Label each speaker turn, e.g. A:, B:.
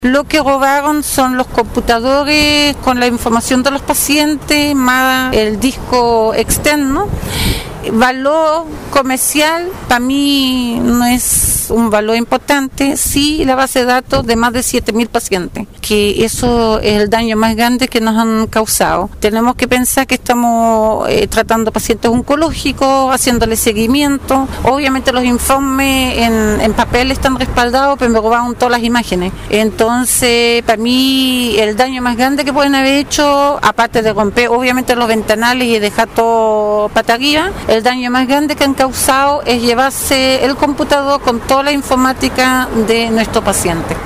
A: Lo que robaron son los computadores con la información de los pacientes, más el disco externo. Valor comercial, para mí no es un valor importante, sí la base de datos de más de 7.000 pacientes, que eso es el daño más grande que nos han causado. Tenemos que pensar que estamos tratando pacientes oncológicos, haciéndole seguimiento. Obviamente los informes en papel están respaldados, pero me robaron todas las imágenes. Entonces, para mí, el daño más grande que pueden haber hecho, aparte de romper obviamente los ventanales y dejar todo pata arriba, el daño más grande que han causado es llevarse el computador con toda la informática de nuestro paciente.